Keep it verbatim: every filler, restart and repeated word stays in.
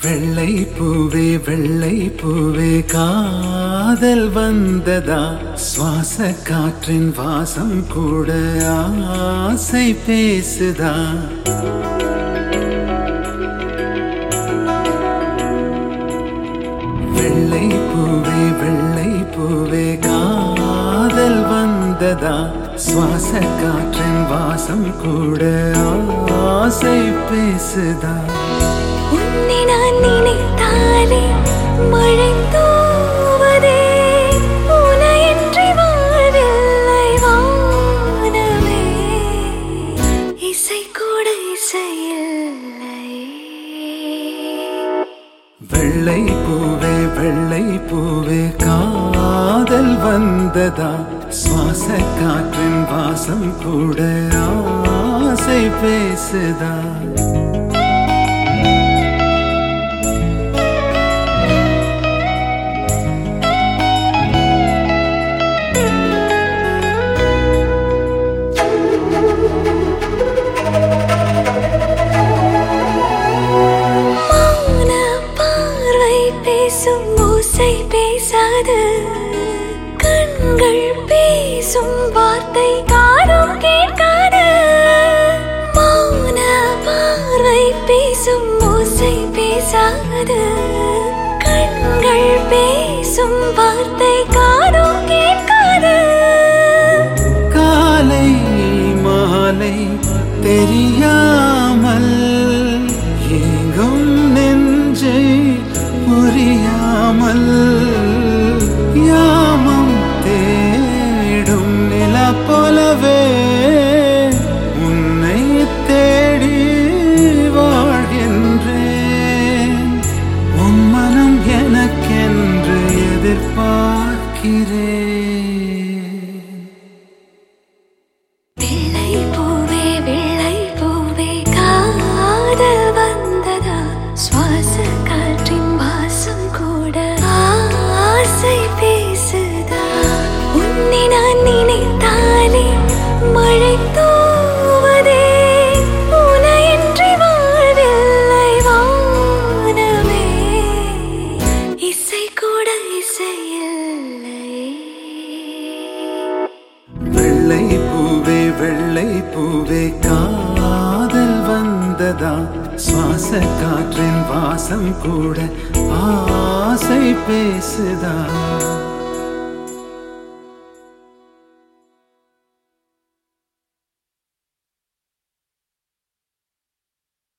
வெள்ளை பூவே வெள்ளை பூவே காதல் வந்ததா சுவாச காற்றின் வாசம் கூட ஆசை பேசுதா வெள்ளை பூவே வெள்ளை பூவே காதல் வந்ததா சுவாச காற்றின் வாசம் கூட ஆசை பேசுதா உன்னை நான் நினைத்தாலே மழை தூவதே உனையின்றி வாழ்வில்லை வானமே இசை கூட இசையில்லை வெள்ளை பூவே வெள்ளை பூவே காதல் வந்ததா சுவாச காற்றின் வாசம் கூட ஆசை பேசுதா பேசும் ஓசை பேசாது கண்கள் பேசும் வார்த்தை காதும் கேட்காது மௌன பார்வை பேசும் ஓசை பேசாது கண்கள் பேசும் வார்த்தை காதும் கேட்காது காலை மாலை தெரியாமல் எங்கும் நெஞ்சை புரியாமல் யாமம் தேடும் நில போலவே உன்னை தேடி வாழ்கின்றேன் உன் மனம் எனக்கென்று எதிர்பார்க்கிறேன் வெள்ளை பூவே வெள்ளை பூவே காதல் வந்ததா சுவாச காற்றின் வாசம் கூட ஆசை பேசுதா உன்னை நான் நினைத்தாலே மழை தூவதே உனையின்றி வாழ்வில்லை வானமே இசை கூட இசையில்லை வெள்ளை பூவே வெள்ளை பூவே காதல் வந்ததா சுவாச காற்றின் வாசம் கூட ஆசை பேசுதா